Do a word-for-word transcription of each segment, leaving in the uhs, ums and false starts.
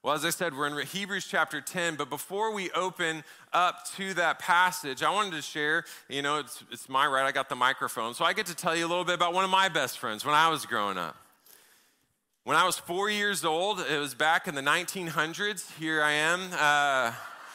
Well, as I said, we're in Hebrews chapter ten, but before we open up to that passage, I wanted to share, you know, it's, it's my right, I got the microphone, so I get to tell you a little bit about one of my best friends when I was growing up. When I was four years old, it was back in the nineteen hundreds, here I am. Uh,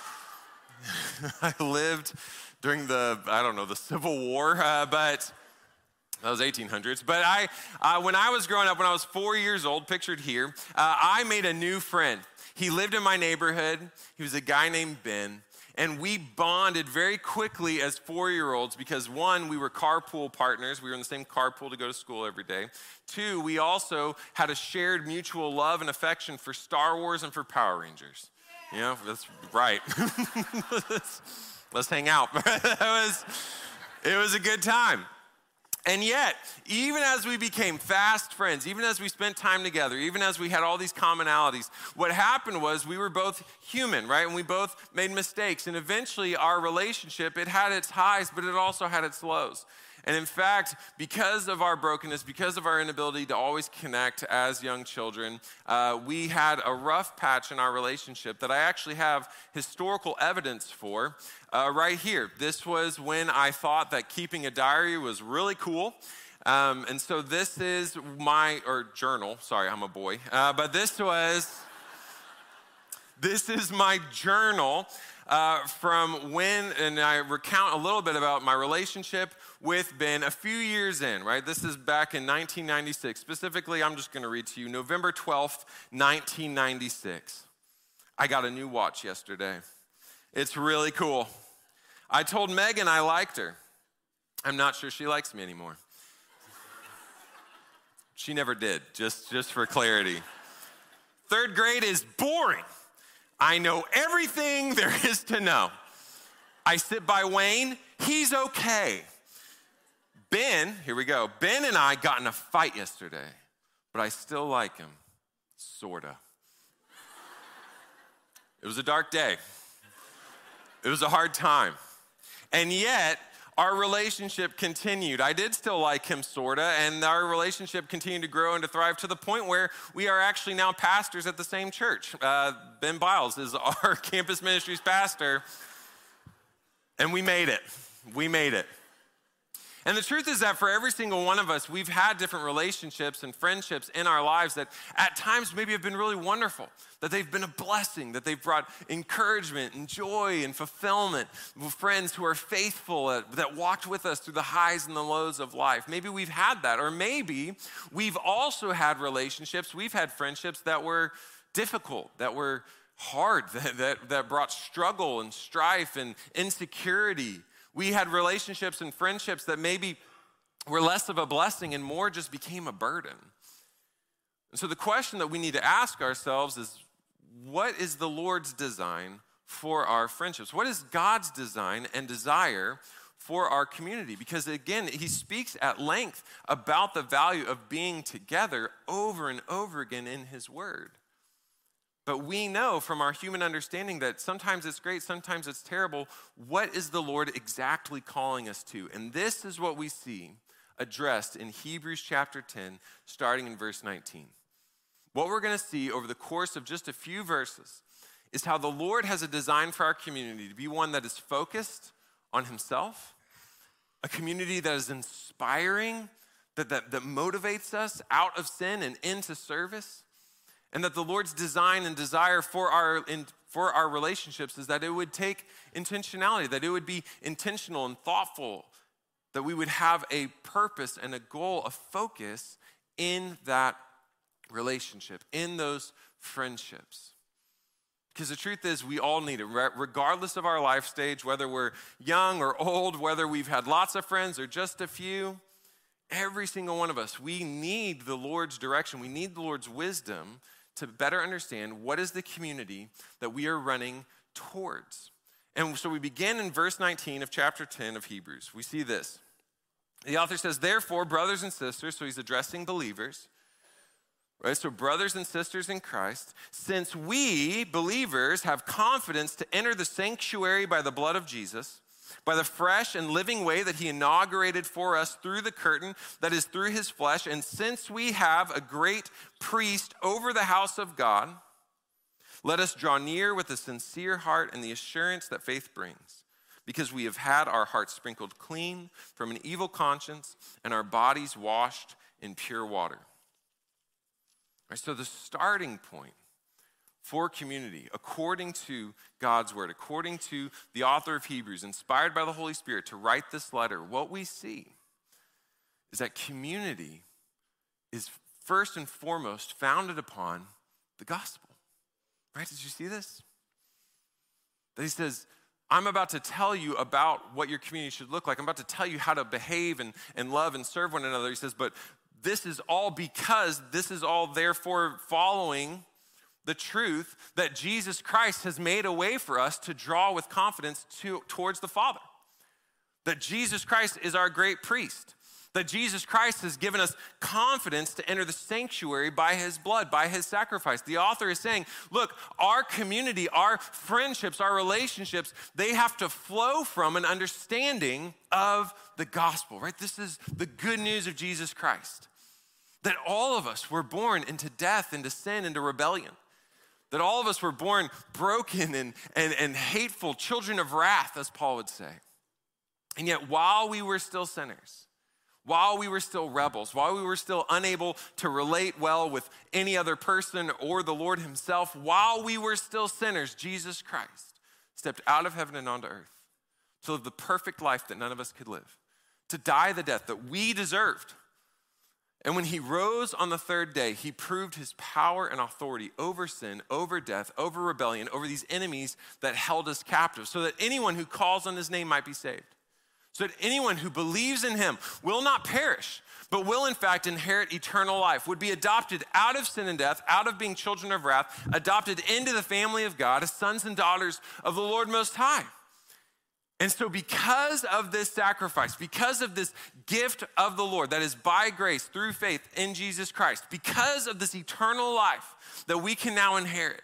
I lived during the, I don't know, the Civil War, uh, but that was eighteen hundreds. But I, uh, when I was growing up, when I was four years old, pictured here, uh, I made a new friend. He lived in my neighborhood. He was a guy named Ben. And we bonded very quickly as four-year-olds because, one, we were carpool partners. We were in the same carpool to go to school every day. Two, we also had a shared mutual love and affection for Star Wars and for Power Rangers. You know, that's right. let's, let's hang out. that was, it was a good time. And yet, even as we became fast friends, even as we spent time together, even as we had all these commonalities, what happened was we were both human, right? And we both made mistakes. And eventually our relationship, it had its highs, but it also had its lows. And in fact, because of our brokenness, because of our inability to always connect as young children, uh, we had a rough patch in our relationship that I actually have historical evidence for uh, right here. This was when I thought that keeping a diary was really cool. Um, and so this is my, or journal, sorry, I'm a boy, uh, but this was, this is my journal uh, from when, and I recount a little bit about my relationship with Ben a few years in, right? This is back in nineteen ninety-six. Specifically, I'm just going to read to you, November twelfth, nineteen ninety-six. I got a new watch yesterday. It's really cool. I told Megan I liked her. I'm not sure she likes me anymore. She never did, just, just for clarity. Third grade is boring. I know everything there is to know. I sit by Wayne. He's okay. Ben, here we go. Ben and I got in a fight yesterday, but I still like him, sorta. It was a dark day. It was a hard time. And yet, our relationship continued. I did still like him, sorta, and our relationship continued to grow and to thrive to the point where we are actually now pastors at the same church. Uh, Ben Biles is our campus ministries pastor, and we made it. We made it. And the truth is that for every single one of us, we've had different relationships and friendships in our lives that at times maybe have been really wonderful, that they've been a blessing, that they've brought encouragement and joy and fulfillment. Friends who are faithful, that, that walked with us through the highs and the lows of life. Maybe we've had that, or maybe we've also had relationships, we've had friendships that were difficult, that were hard, that, that, that brought struggle and strife and insecurity. We had relationships and friendships that maybe were less of a blessing and more just became a burden. And so the question that we need to ask ourselves is, what is the Lord's design for our friendships? What is God's design and desire for our community? Because again, he speaks at length about the value of being together over and over again in his word. But we know from our human understanding that sometimes it's great, sometimes it's terrible. What is the Lord exactly calling us to? And this is what we see addressed in Hebrews chapter ten, starting in verse nineteen. What we're going to see over the course of just a few verses is how the Lord has a design for our community to be one that is focused on himself, a community that is inspiring, that, that, that motivates us out of sin and into service. And that the Lord's design and desire for our in, for our relationships is that it would take intentionality, that it would be intentional and thoughtful, that we would have a purpose and a goal, a focus in that relationship, in those friendships. Because the truth is, we all need it, regardless of our life stage, whether we're young or old, whether we've had lots of friends or just a few. Every single one of us, we need the Lord's direction. We need the Lord's wisdom to better understand what is the community that we are running towards. And so we begin in verse nineteen of chapter ten of Hebrews. We see this. The author says, therefore, brothers and sisters, so he's addressing believers, right? So brothers and sisters in Christ, since we, believers, have confidence to enter the sanctuary by the blood of Jesus, by the fresh and living way that he inaugurated for us through the curtain that is through his flesh. And since we have a great priest over the house of God, Let us draw near with a sincere heart and the assurance that faith brings, because we have had our hearts sprinkled clean from an evil conscience and our bodies washed in pure water. Right, so the starting point for community, according to God's word, according to the author of Hebrews, inspired by the Holy Spirit to write this letter, what we see is that community is first and foremost founded upon the gospel. Right? Did you see this? That he says, I'm about to tell you about what your community should look like. I'm about to tell you how to behave and, and love and serve one another. He says, but this is all because, this is all therefore following the truth that Jesus Christ has made a way for us to draw with confidence to, towards the Father. That Jesus Christ is our great priest. That Jesus Christ has given us confidence to enter the sanctuary by his blood, by his sacrifice. The author is saying, look, our community, our friendships, our relationships, they have to flow from an understanding of the gospel, right? This is the good news of Jesus Christ. That all of us were born into death, into sin, into rebellion. That all of us were born broken and, and, and hateful, children of wrath, as Paul would say. And yet while we were still sinners, while we were still rebels, while we were still unable to relate well with any other person or the Lord himself, while we were still sinners, Jesus Christ stepped out of heaven and onto earth to live the perfect life that none of us could live, to die the death that we deserved. And when he rose on the third day, he proved his power and authority over sin, over death, over rebellion, over these enemies that held us captive, so that anyone who calls on his name might be saved. So that anyone who believes in him will not perish, but will in fact inherit eternal life, would be adopted out of sin and death, out of being children of wrath, adopted into the family of God as sons and daughters of the Lord Most High. And so because of this sacrifice, because of this gift of the Lord that is by grace through faith in Jesus Christ, because of this eternal life that we can now inherit,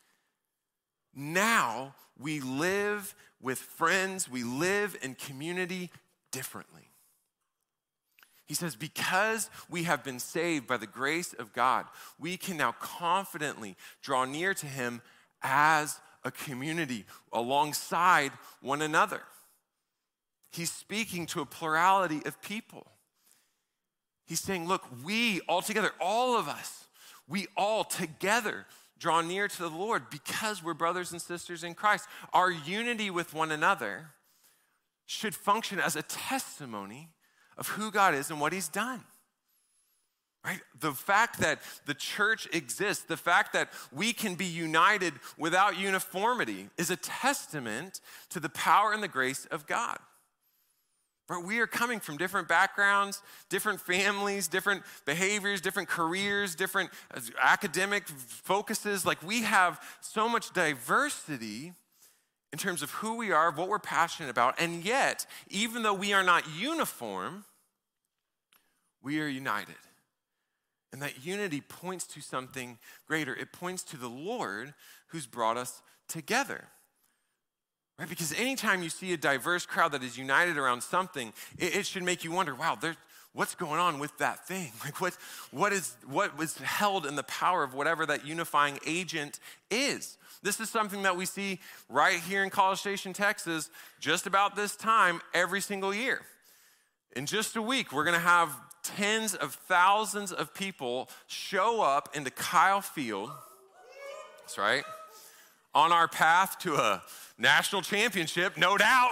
now we live with friends, we live in community differently. He says, because we have been saved by the grace of God, we can now confidently draw near to him as a community alongside one another. He's speaking to a plurality of people. He's saying, look, we all together, all of us, we all together draw near to the Lord because we're brothers and sisters in Christ. Our unity with one another should function as a testimony of who God is and what he's done. Right? The fact that the church exists, the fact that we can be united without uniformity is a testament to the power and the grace of God. Right? We are coming from different backgrounds, different families, different behaviors, different careers, different academic focuses. Like we have so much diversity in terms of who we are, what we're passionate about. And yet, even though we are not uniform, we are united. And that unity points to something greater. It points to the Lord who's brought us together. Right? Because anytime you see a diverse crowd that is united around something, it, it should make you wonder, wow, there's, what's going on with that thing? Like what, what is what was held in the power of whatever that unifying agent is? This is something that we see right here in College Station, Texas, just about this time every single year. In just a week, we're gonna have tens of thousands of people show up into Kyle Field, that's right, on our path to a national championship, no doubt.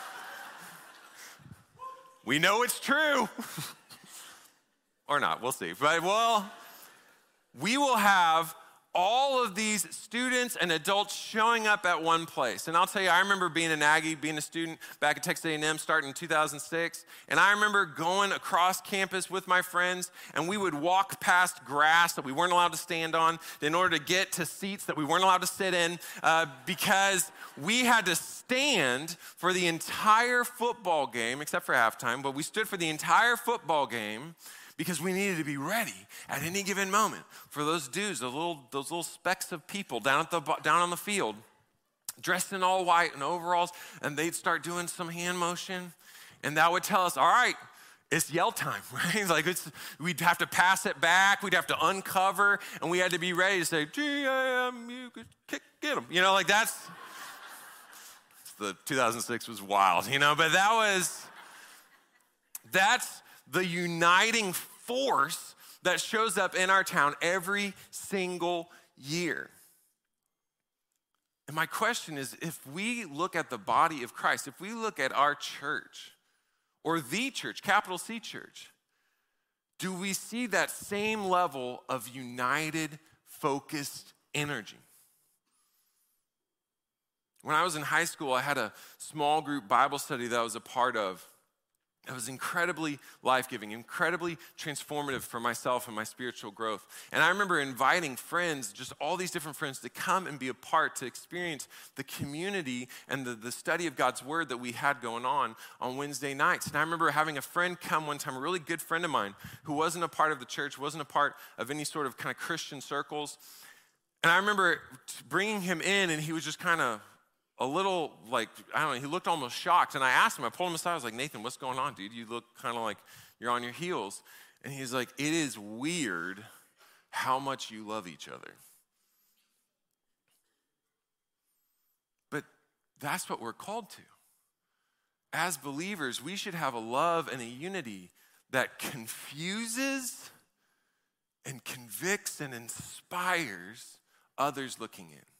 We know it's true. Or not, we'll see. But well, we will have all of these students and adults showing up at one place. And I'll tell you, I remember being an Aggie, being a student back at Texas A and M starting in two thousand six. And I remember going across campus with my friends, and we would walk past grass that we weren't allowed to stand on in order to get to seats that we weren't allowed to sit in uh, because we had to stand for the entire football game, except for halftime, but we stood for the entire football game because we needed to be ready at any given moment for those dudes, those little, those little specks of people down at the down on the field, dressed in all white and overalls, and they'd start doing some hand motion, and that would tell us, all right, it's yell time, right? Like it's, we'd have to pass it back, we'd have to uncover, and we had to be ready to say, G A M, you could kick, get them. You know, like that's, the two thousand six was wild, you know, but that was, that's the uniting force that shows up in our town every single year. And my question is, if we look at the body of Christ, if we look at our church, or the church, capital C church, do we see that same level of united, focused energy? When I was in high school, I had a small group Bible study that I was a part of. It was incredibly life-giving, incredibly transformative for myself and my spiritual growth. And I remember inviting friends, just all these different friends, to come and be a part, to experience the community and the, the study of God's word that we had going on on Wednesday nights. And I remember having a friend come one time, a really good friend of mine, who wasn't a part of the church, wasn't a part of any sort of kind of Christian circles. And I remember bringing him in, and he was just kind of a little like, I don't know, he looked almost shocked. And I asked him, I pulled him aside, I was like, Nathan, what's going on, dude? You look kind of like you're on your heels. And he's like, it is weird how much you love each other. But that's what we're called to. As believers, we should have a love and a unity that confuses and convicts and inspires others looking in.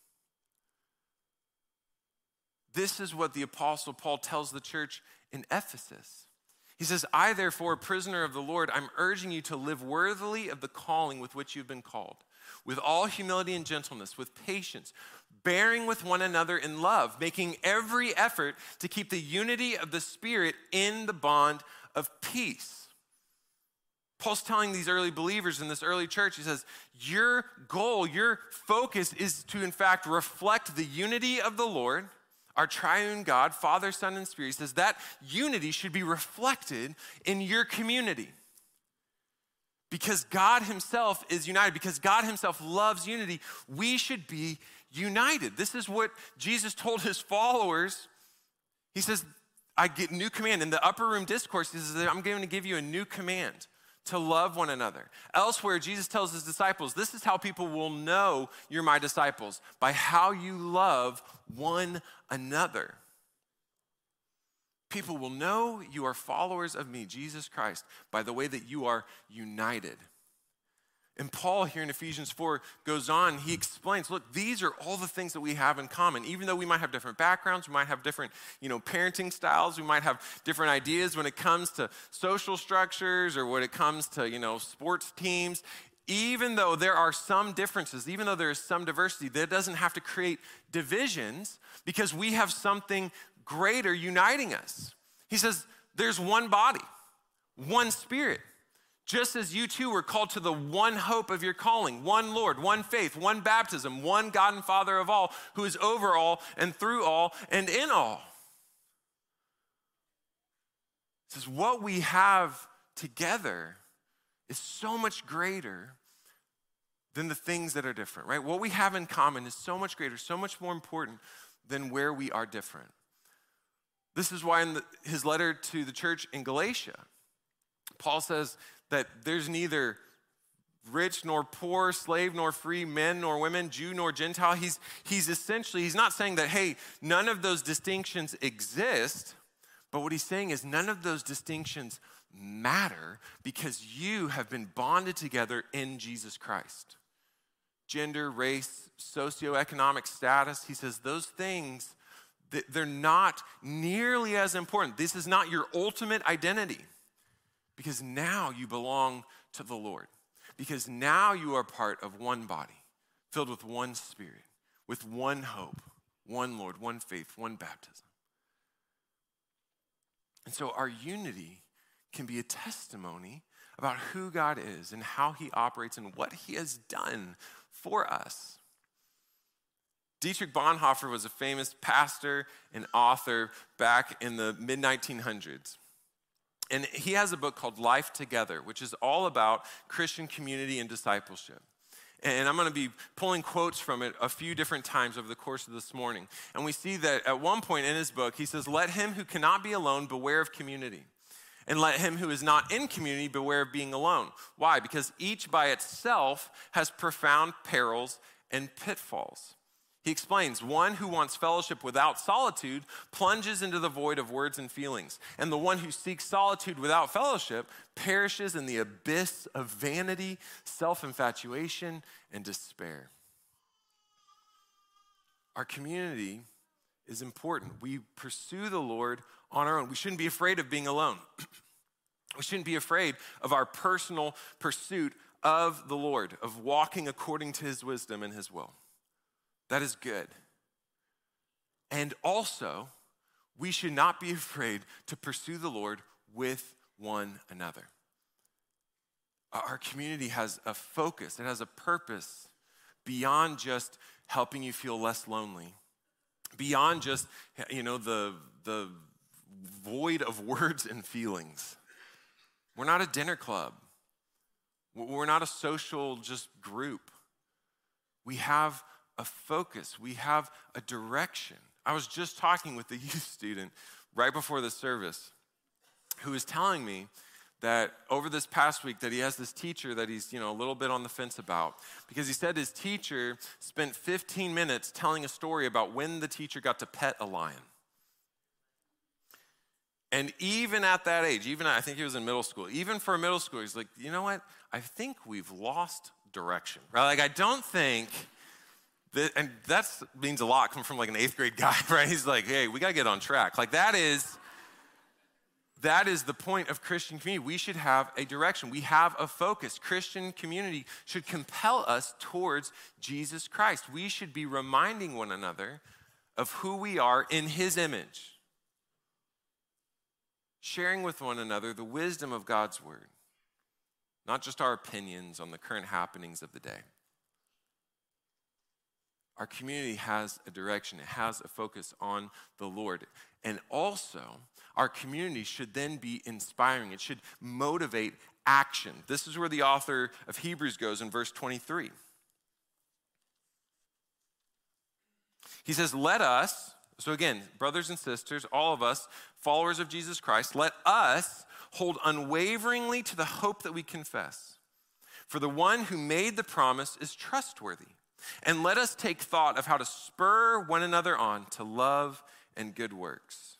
This is what the Apostle Paul tells the church in Ephesus. He says, I, therefore, a prisoner of the Lord, I'm urging you to live worthily of the calling with which you've been called, with all humility and gentleness, with patience, bearing with one another in love, making every effort to keep the unity of the Spirit in the bond of peace. Paul's telling these early believers in this early church, he says, your goal, your focus is to, in fact, reflect the unity of the Lord, our triune God, Father, Son, and Spirit. He says that unity should be reflected in your community. Because God himself is united, because God himself loves unity, we should be united. This is what Jesus told his followers. He says, I get new command. In the upper room discourse, he says, I'm going to give you a new command, to love one another. Elsewhere, Jesus tells his disciples, this is how people will know you're my disciples, by how you love one another. People will know you are followers of me, Jesus Christ, by the way that you are united. And Paul here in Ephesians four goes on, he explains, look, these are all the things that we have in common. Even though we might have different backgrounds, we might have different, you know, parenting styles, we might have different ideas when it comes to social structures or when it comes to, you know, sports teams. Even though there are some differences, even though there is some diversity, that doesn't have to create divisions because we have something greater uniting us. He says there's one body, one Spirit. Just as you too were called to the one hope of your calling, one Lord, one faith, one baptism, one God and Father of all, who is over all and through all and in all. It says what we have together is so much greater than the things that are different, right? What we have in common is so much greater, so much more important than where we are different. This is why in the, his letter to the church in Galatia, Paul says that there's neither rich nor poor, slave nor free, men nor women, Jew nor Gentile. He's, he's essentially, he's not saying that, hey, none of those distinctions exist, but what he's saying is none of those distinctions matter because you have been bonded together in Jesus Christ. Gender, race, socioeconomic status, he says those things, they're not nearly as important. This is not your ultimate identity. Because now you belong to the Lord. Because now you are part of one body, filled with one Spirit, with one hope, one Lord, one faith, one baptism. And so our unity can be a testimony about who God is and how he operates and what he has done for us. Dietrich Bonhoeffer was a famous pastor and author back in the mid nineteen hundreds. And he has a book called Life Together, which is all about Christian community and discipleship. And I'm going to be pulling quotes from it a few different times over the course of this morning. And we see that at one point in his book, he says, let him who cannot be alone beware of community. And let him who is not in community beware of being alone. Why? Because each by itself has profound perils and pitfalls. He explains, one who wants fellowship without solitude plunges into the void of words and feelings. And the one who seeks solitude without fellowship perishes in the abyss of vanity, self-infatuation, and despair. Our community is important. We pursue the Lord on our own. We shouldn't be afraid of being alone. We shouldn't be afraid of our personal pursuit of the Lord, of walking according to his wisdom and his will. That is good. And also, we should not be afraid to pursue the Lord with one another. Our community has a focus, it has a purpose beyond just helping you feel less lonely, beyond just, you know, the, the void of words and feelings. We're not a dinner club. We're not a social just group. We have a focus. We have a direction. I was just talking with a youth student right before the service who was telling me that over this past week that he has this teacher that he's, you know, a little bit on the fence about, because he said his teacher spent fifteen minutes telling a story about when the teacher got to pet a lion. And even at that age, even I think he was in middle school, even for a middle schooler, he's like, you know what? I think we've lost direction, right? Like, I don't think that, and that means a lot coming from like an eighth grade guy, right? He's like, hey, we got to get on track. Like that is, that is the point of Christian community. We should have a direction. We have a focus. Christian community should compel us towards Jesus Christ. We should be reminding one another of who we are in his image. Sharing with one another the wisdom of God's word, not just our opinions on the current happenings of the day. Our community has a direction. It has a focus on the Lord. And also, our community should then be inspiring. It should motivate action. This is where the author of Hebrews goes in verse twenty-three. He says, let us, so again, brothers and sisters, all of us, followers of Jesus Christ, let us hold unwaveringly to the hope that we confess. For the one who made the promise is trustworthy. And let us take thought of how to spur one another on to love and good works.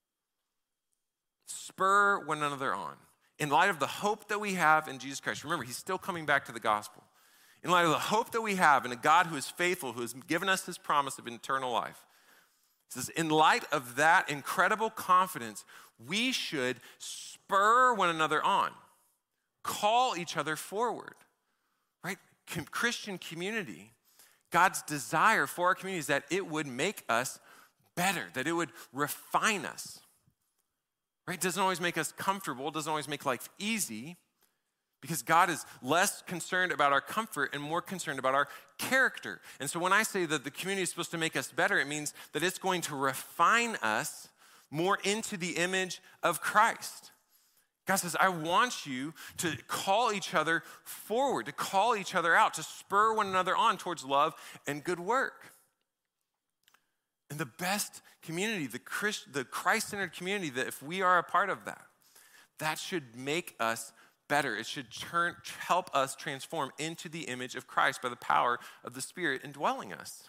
Spur one another on. In light of the hope that we have in Jesus Christ. Remember, he's still coming back to the gospel. In light of the hope that we have in a God who is faithful, who has given us his promise of eternal life. He says, in light of that incredible confidence, we should spur one another on. Call each other forward. Right? Christian community, God's desire for our community is that it would make us better, that it would refine us. Right? It doesn't always make us comfortable, it doesn't always make life easy, because God is less concerned about our comfort and more concerned about our character. And so when I say that the community is supposed to make us better, it means that it's going to refine us more into the image of Christ. God says, I want you to call each other forward, to call each other out, to spur one another on towards love and good work. And the best community, the Christ, the Christ-centered community, that if we are a part of that, that should make us better. It should turn, help us transform into the image of Christ by the power of the Spirit indwelling us.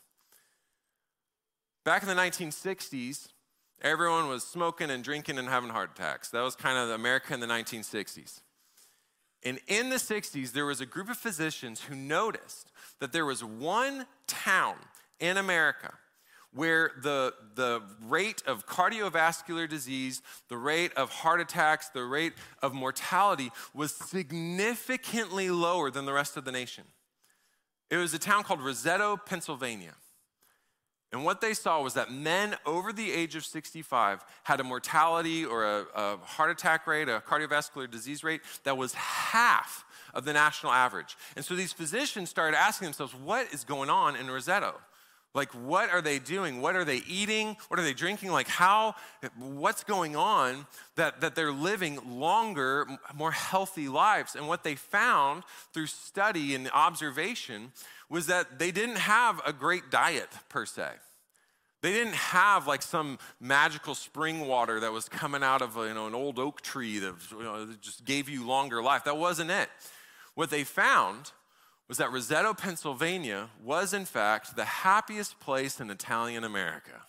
Back in the nineteen sixties, everyone was smoking and drinking and having heart attacks. That was kind of America in the nineteen sixties. And in the sixties, there was a group of physicians who noticed that there was one town in America where the, the rate of cardiovascular disease, the rate of heart attacks, the rate of mortality was significantly lower than the rest of the nation. It was a town called Roseto, Pennsylvania. And what they saw was that men over the age of sixty-five had a mortality or a, a heart attack rate, a cardiovascular disease rate that was half of the national average. And so these physicians started asking themselves, what is going on in Roseto? Like, what are they doing? What are they eating? What are they drinking? Like, how, what's going on that, that they're living longer, more healthy lives? And what they found through study and observation was that they didn't have a great diet per se. They didn't have like some magical spring water that was coming out of you know, an old oak tree that, you know, that just gave you longer life. That wasn't it. What they found was that Roseto, Pennsylvania was in fact the happiest place in Italian America.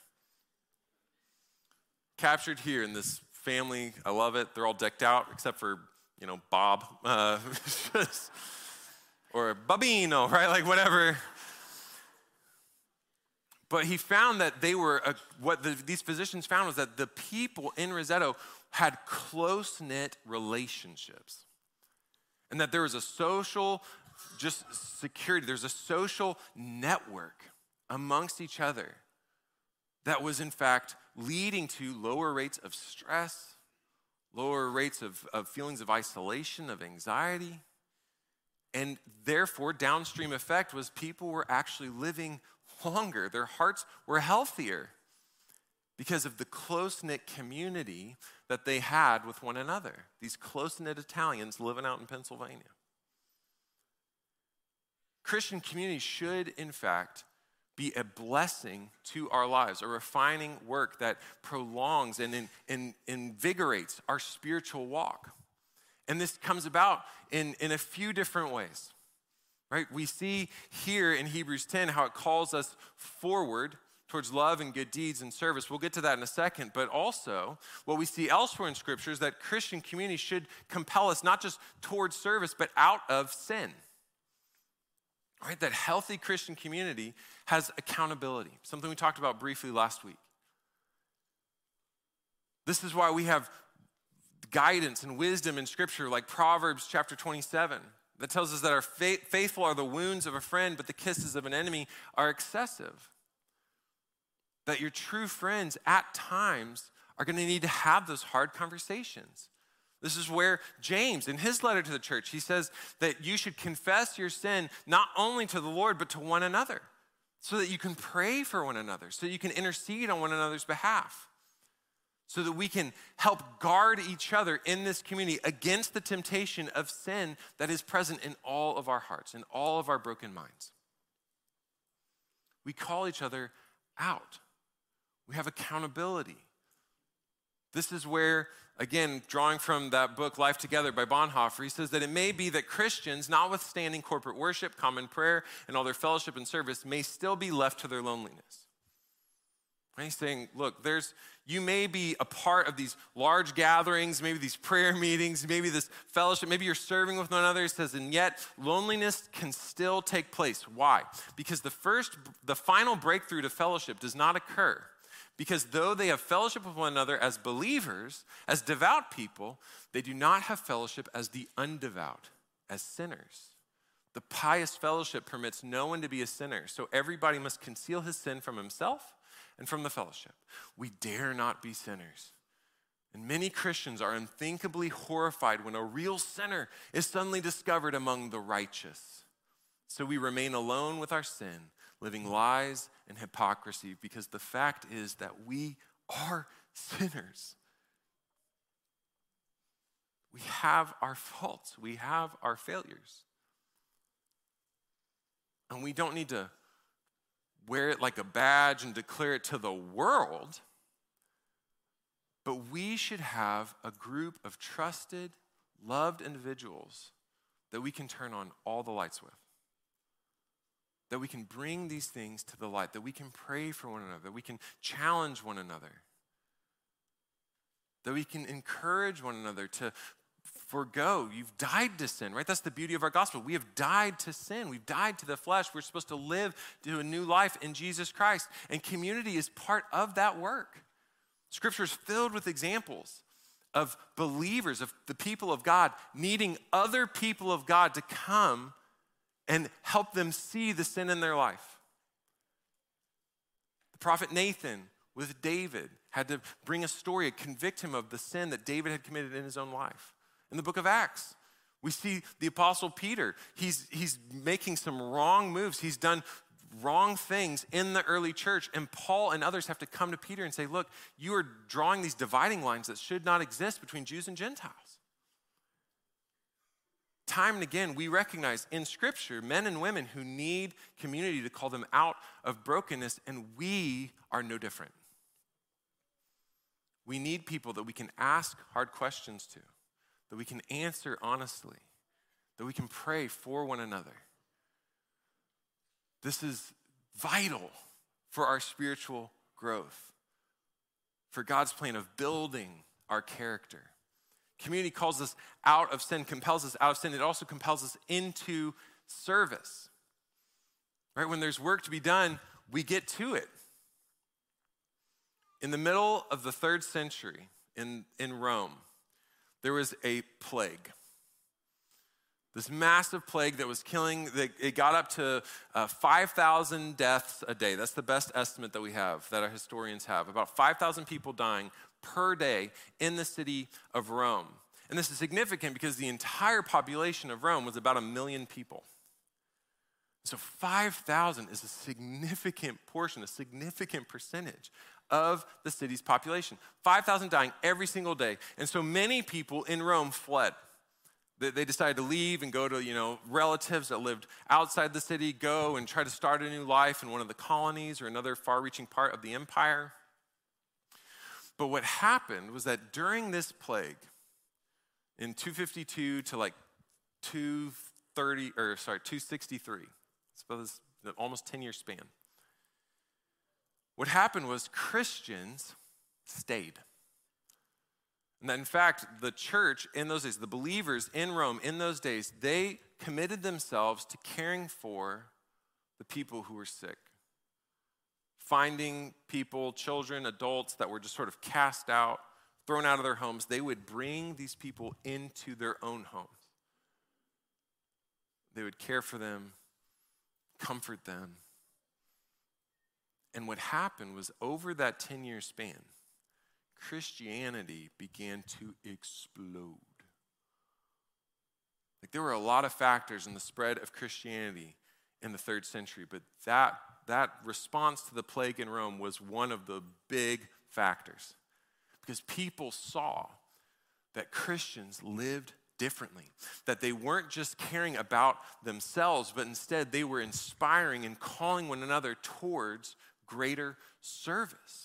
Captured here in this family, I love it. They're all decked out except for, you know, Bob uh, or Babino, right? Like whatever. But he found that they were, uh, what the, these physicians found was that the people in Roseto had close-knit relationships. And that there was a social, just security, there's a social network amongst each other that was in fact leading to lower rates of stress, lower rates of, of feelings of isolation, of anxiety. And therefore, downstream effect was people were actually living longer. Their hearts were healthier because of the close-knit community that they had with one another. These close-knit Italians living out in Pennsylvania. Christian community should, in fact, be a blessing to our lives, a refining work that prolongs and in, in, invigorates our spiritual walk. And this comes about in, in a few different ways. Right? We see here in Hebrews ten how it calls us forward towards love and good deeds and service. We'll get to that in a second. But also, what we see elsewhere in Scripture is that Christian community should compel us not just towards service, but out of sin. Right? That healthy Christian community has accountability, something we talked about briefly last week. This is why we have guidance and wisdom in Scripture like Proverbs chapter twenty-seven. That tells us that our faith, faithful are the wounds of a friend, but the kisses of an enemy are excessive. That your true friends at times are going to need to have those hard conversations. This is where James, in his letter to the church, he says that you should confess your sin not only to the Lord, but to one another, so that you can pray for one another, so that you can intercede on one another's behalf. So that we can help guard each other in this community against the temptation of sin that is present in all of our hearts, in all of our broken minds. We call each other out. We have accountability. This is where, again, drawing from that book, Life Together by Bonhoeffer, he says that it may be that Christians, notwithstanding corporate worship, common prayer, and all their fellowship and service, may still be left to their loneliness. And he's saying, look, there's you may be a part of these large gatherings, maybe these prayer meetings, maybe this fellowship, maybe you're serving with one another. He says, and yet loneliness can still take place. Why? Because the first, the final breakthrough to fellowship does not occur. Because though they have fellowship with one another as believers, as devout people, they do not have fellowship as the undevout, as sinners. The pious fellowship permits no one to be a sinner, so everybody must conceal his sin from himself and from the fellowship. We dare not be sinners. And many Christians are unthinkably horrified when a real sinner is suddenly discovered among the righteous. So we remain alone with our sin, living lies and hypocrisy, because the fact is that we are sinners. We have our faults. We have our failures. And we don't need to wear it like a badge and declare it to the world, but we should have a group of trusted, loved individuals that we can turn on all the lights with, that we can bring these things to the light, that we can pray for one another, that we can challenge one another, that we can encourage one another to forgo. You've died to sin, right? That's the beauty of our gospel. We have died to sin. We've died to the flesh. We're supposed to live to a new life in Jesus Christ. And community is part of that work. Scripture is filled with examples of believers, of the people of God, needing other people of God to come and help them see the sin in their life. The prophet Nathan with David had to bring a story, convict him of the sin that David had committed in his own life. In the book of Acts, we see the apostle Peter. He's, he's making some wrong moves. He's done wrong things in the early church. And Paul and others have to come to Peter and say, look, you are drawing these dividing lines that should not exist between Jews and Gentiles. time and again, we recognize in Scripture men and women who need community to call them out of brokenness, and we are no different. We need people that we can ask hard questions to, that we can answer honestly, that we can pray for one another. This is vital for our spiritual growth, for God's plan of building our character. Community calls us out of sin, compels us out of sin. It also compels us into service. Right? When there's work to be done, we get to it. In the middle of the third century in, in Rome, there was a plague. This massive plague that was killing, it got up to uh, five thousand deaths a day. That's the best estimate that we have, that our historians have. About five thousand people dying per day in the city of Rome. And this is significant because the entire population of Rome was about a million people. So five thousand is a significant portion, a significant percentage of the city's population. five thousand dying every single day. And so many people in Rome fled. They decided to leave and go to, you know, relatives that lived outside the city, go and try to start a new life in one of the colonies or another far-reaching part of the empire. But what happened was that during this plague, in two fifty-two to like two thirty, or sorry, two sixty-three, it's almost ten-year span. What happened was Christians stayed. And that in fact, the church in those days, the believers in Rome in those days, they committed themselves to caring for the people who were sick. Finding people, children, adults that were just sort of cast out, thrown out of their homes, they would bring these people into their own homes. They would care for them, comfort them. And what happened was over that ten-year span, Christianity began to explode. Like there were a lot of factors in the spread of Christianity in the third century, but that, that response to the plague in Rome was one of the big factors. Because people saw that Christians lived differently, that they weren't just caring about themselves, but instead they were inspiring and calling one another towards greater service.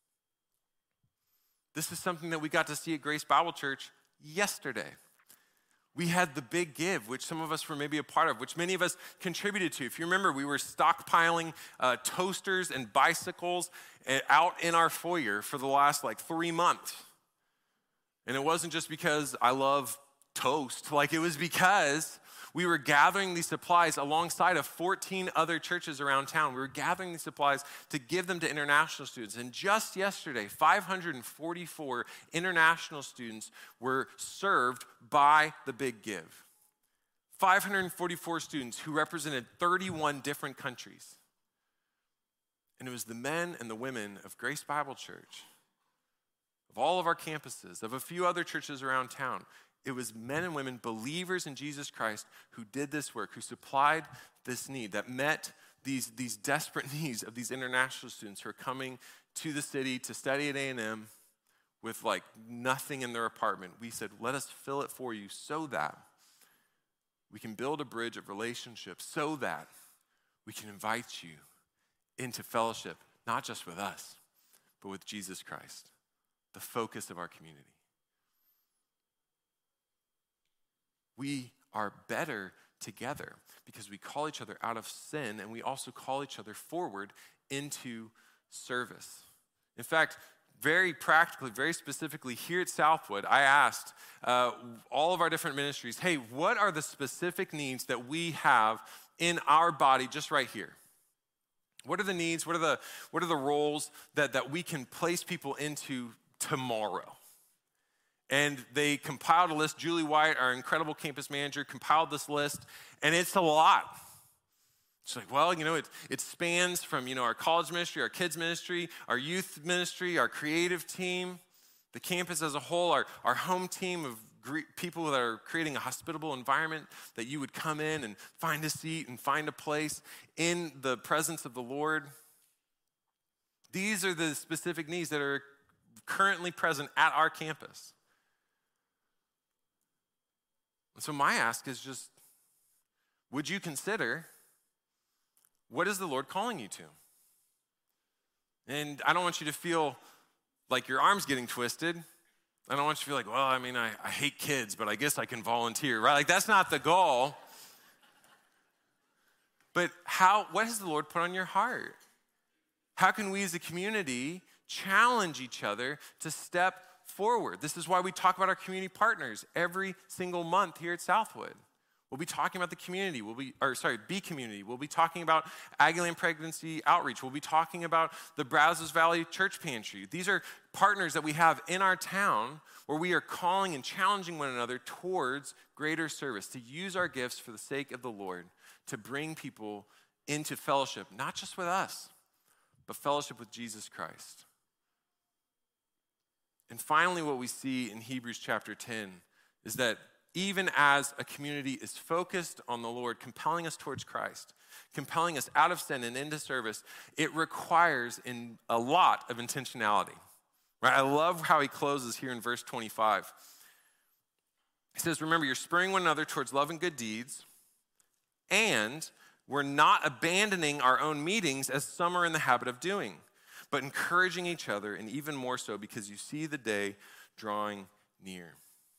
This is something that we got to see at Grace Bible Church yesterday. We had the Big Give, which some of us were maybe a part of, which many of us contributed to. If you remember, we were stockpiling uh, toasters and bicycles out in our foyer for the last like three months. And it wasn't just because I love toast. Like it was because we were gathering these supplies alongside of fourteen other churches around town. We were gathering these supplies to give them to international students. And just yesterday, five hundred forty-four international students were served by the Big Give. five hundred forty-four students who represented thirty-one different countries. And it was the men and the women of Grace Bible Church, of all of our campuses, of a few other churches around town. It was men and women, believers in Jesus Christ, who did this work, who supplied this need, that met these, these desperate needs of these international students who are coming to the city to study at A and M with like nothing in their apartment. We said, let us fill it for you so that we can build a bridge of relationship, so that we can invite you into fellowship, not just with us, but with Jesus Christ, the focus of our community. We are better together because we call each other out of sin, and we also call each other forward into service. In fact, very practically, very specifically here at Southwood, I asked uh, all of our different ministries, hey, what are the specific needs that we have in our body just right here? What are the needs, what are the, what are the roles that, that we can place people into tomorrow? And they compiled a list. Julie White, our incredible campus manager, compiled this list, and it's a lot. It's like, well, you know, it, it spans from, you know, our college ministry, our kids ministry, our youth ministry, our creative team, the campus as a whole, our, our home team of gre- people that are creating a hospitable environment, that you would come in and find a seat and find a place in the presence of the Lord. These are the specific needs that are currently present at our campus. And so my ask is just, would you consider, what is the Lord calling you to? And I don't want you to feel like your arm's getting twisted. I don't want you to feel like, well, I mean, I, I hate kids, but I guess I can volunteer, right? Like, that's not the goal. But how, what has the Lord put on your heart? How can we as a community challenge each other to step forward? This is why we talk about our community partners every single month here at Southwood. We'll be talking about the community. We'll be, or sorry, Be Community. We'll be talking about Aggieland Pregnancy Outreach. We'll be talking about the Brazos Valley Church Pantry. These are partners that we have in our town where we are calling and challenging one another towards greater service, to use our gifts for the sake of the Lord, to bring people into fellowship, not just with us, but fellowship with Jesus Christ. And finally, what we see in Hebrews chapter ten is that even as a community is focused on the Lord, compelling us towards Christ, compelling us out of sin and into service, it requires in a lot of intentionality. Right? I love how he closes here in verse twenty-five. He says, remember, you're spurring one another towards love and good deeds, and we're not abandoning our own meetings as some are in the habit of doing, but encouraging each other, and even more so because you see the day drawing near.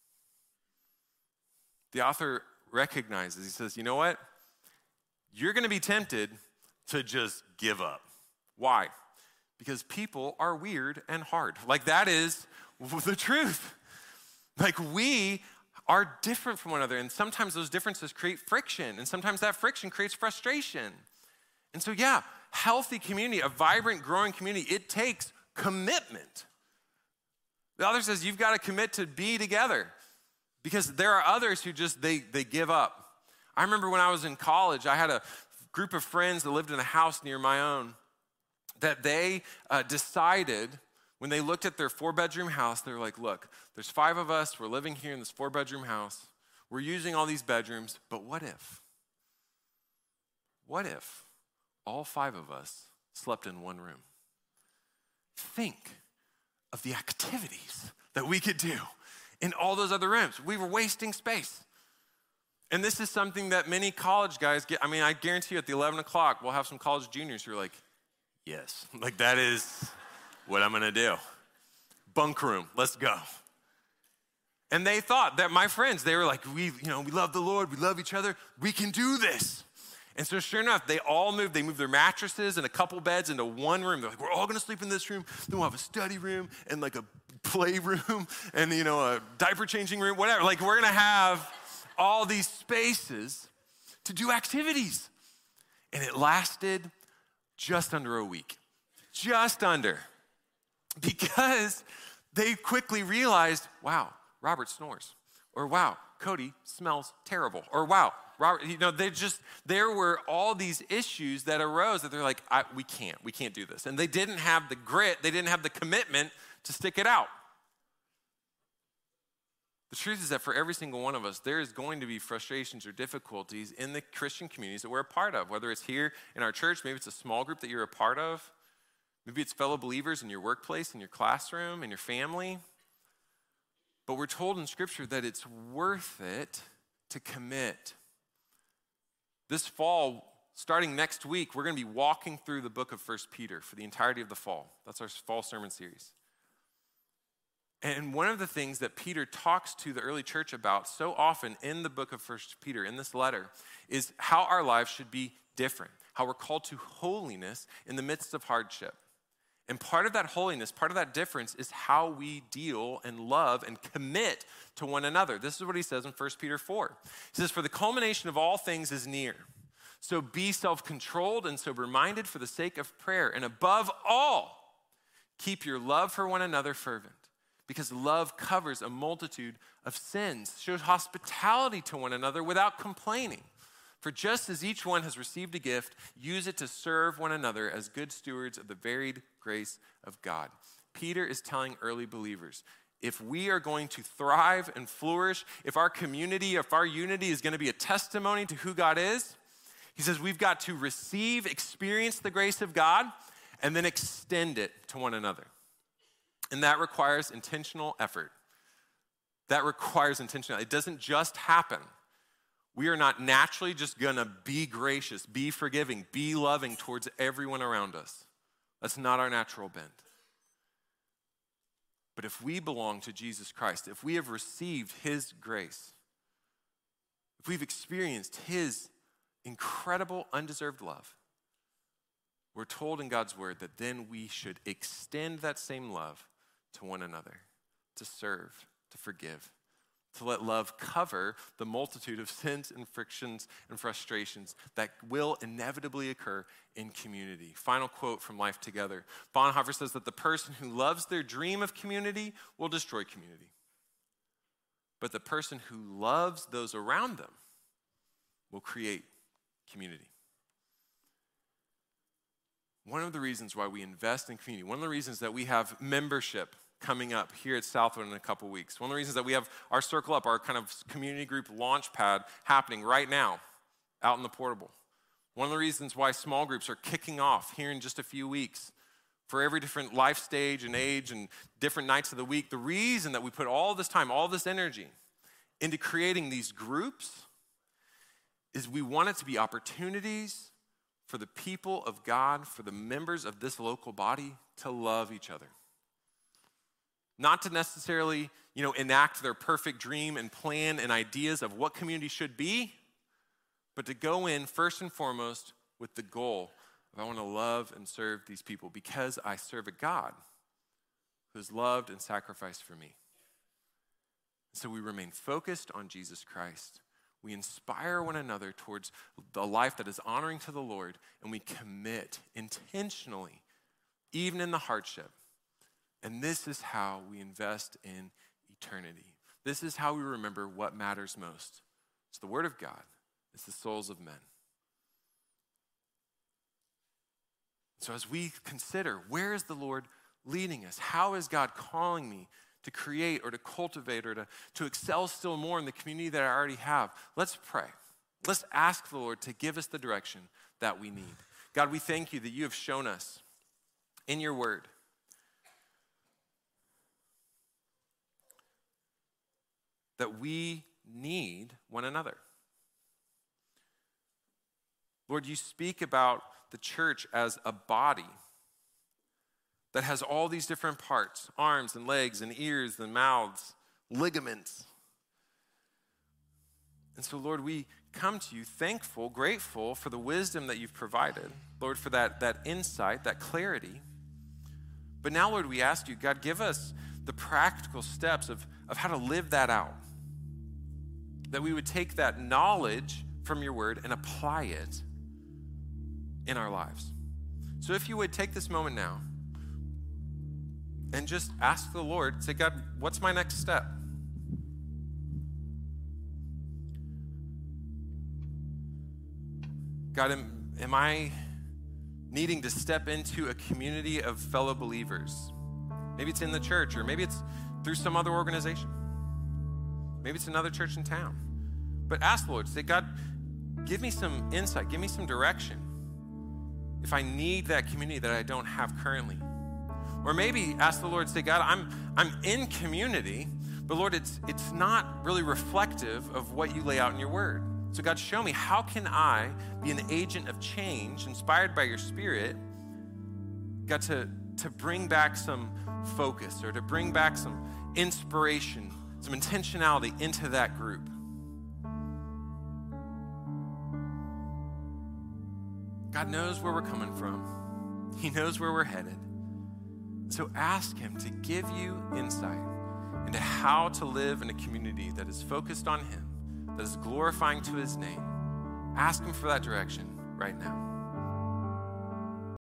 The author recognizes, he says, you know what? You're going to be tempted to just give up. Why? Because people are weird and hard. Like, that is the truth. Like, we are different from one another, and sometimes those differences create friction, and sometimes that friction creates frustration. And so, yeah, healthy community, a vibrant, growing community, it takes commitment. The author says you've got to commit to be together, because there are others who just, they, they give up. I remember when I was in college, I had a group of friends that lived in a house near my own that they uh, decided, when they looked at their four-bedroom house, they were like, look, there's five of us, we're living here in this four-bedroom house, we're using all these bedrooms, but what if? What if all five of us slept in one room? Think of the activities that we could do in all those other rooms. We were wasting space. And this is something that many college guys get. I mean, I guarantee you at the eleven o'clock, we'll have some college juniors who are like, yes, like that is what I'm gonna do. Bunk room, let's go. And they thought that my friends, they were like, we, you know, we love the Lord, we love each other, we can do this. And so sure enough, they all moved. They moved their mattresses and a couple beds into one room. They're like, we're all gonna sleep in this room. Then we'll have a study room and like a playroom and, you know, a diaper changing room, whatever. Like, we're gonna have all these spaces to do activities. And it lasted just under a week. Just under. Because they quickly realized, wow, Robert snores. Or wow, Cody smells terrible. Or wow, Robert, you know, they just, there were all these issues that arose that they're like, I, we can't, we can't do this. And they didn't have the grit, they didn't have the commitment to stick it out. The truth is that for every single one of us, there is going to be frustrations or difficulties in the Christian communities that we're a part of, whether it's here in our church, maybe it's a small group that you're a part of, maybe it's fellow believers in your workplace, in your classroom, in your family. But we're told in Scripture that it's worth it to commit. This fall, starting next week, we're going to be walking through the book of First Peter for the entirety of the fall. That's our fall sermon series. And one of the things that Peter talks to the early church about so often in the book of First Peter, in this letter, is how our lives should be different, how we're called to holiness in the midst of hardship. And part of that holiness, part of that difference is how we deal and love and commit to one another. This is what he says in First Peter four. He says, for the culmination of all things is near. So be self-controlled and sober-minded for the sake of prayer. And above all, keep your love for one another fervent, because love covers a multitude of sins. Show hospitality to one another without complaining. For just as each one has received a gift, use it to serve one another as good stewards of the varied grace of God. Peter is telling early believers, if we are going to thrive and flourish, if our community, if our unity is going to be a testimony to who God is, he says we've got to receive, experience the grace of God, and then extend it to one another. And that requires intentional effort. That requires intentionality. It doesn't just happen. We are not naturally just gonna be gracious, be forgiving, be loving towards everyone around us. That's not our natural bent. But if we belong to Jesus Christ, if we have received his grace, if we've experienced his incredible, undeserved love, we're told in God's word that then we should extend that same love to one another, to serve, to forgive, to let love cover the multitude of sins and frictions and frustrations that will inevitably occur in community. Final quote from Life Together. Bonhoeffer says that the person who loves their dream of community will destroy community. But the person who loves those around them will create community. One of the reasons why we invest in community, one of the reasons that we have membership coming up here at Southwood in a couple weeks, one of the reasons that we have our Circle Up, our kind of community group launch pad happening right now out in the portable. One of the reasons why small groups are kicking off here in just a few weeks for every different life stage and age and different nights of the week. The reason that we put all this time, all this energy into creating these groups is we want it to be opportunities for the people of God, for the members of this local body to love each other. Not to necessarily, you know, enact their perfect dream and plan and ideas of what community should be, but to go in first and foremost with the goal of I want to love and serve these people because I serve a God who has loved and sacrificed for me. So we remain focused on Jesus Christ. We inspire one another towards the life that is honoring to the Lord, and we commit intentionally, even in the hardship. And this is how we invest in eternity. This is how we remember what matters most. It's the Word of God. It's the souls of men. So as we consider, where is the Lord leading us? How is God calling me to create or to cultivate or to, to excel still more in the community that I already have? Let's pray. Let's ask the Lord to give us the direction that we need. God, we thank you that you have shown us in your word that we need one another. Lord, you speak about the church as a body that has all these different parts, arms and legs and ears and mouths, ligaments. And so, Lord, we come to you thankful, grateful for the wisdom that you've provided. Lord, for that, that insight, that clarity. But now, Lord, we ask you, God, give us the practical steps of, of how to live that out. That we would take that knowledge from your word and apply it in our lives. So if you would take this moment now and just ask the Lord, say, God, what's my next step? God, am, am I needing to step into a community of fellow believers? Maybe it's in the church, or maybe it's through some other organization. Maybe it's another church in town. But ask the Lord, say, God, give me some insight, give me some direction if I need that community that I don't have currently. Or maybe ask the Lord, say, God, I'm I'm in community, but Lord, it's it's not really reflective of what you lay out in your word. So God, show me, how can I be an agent of change, inspired by your Spirit, God, to, to bring back some focus or to bring back some inspiration, some intentionality into that group. God knows where we're coming from. He knows where we're headed. So ask him to give you insight into how to live in a community that is focused on him, that is glorifying to his name. Ask him for that direction right now.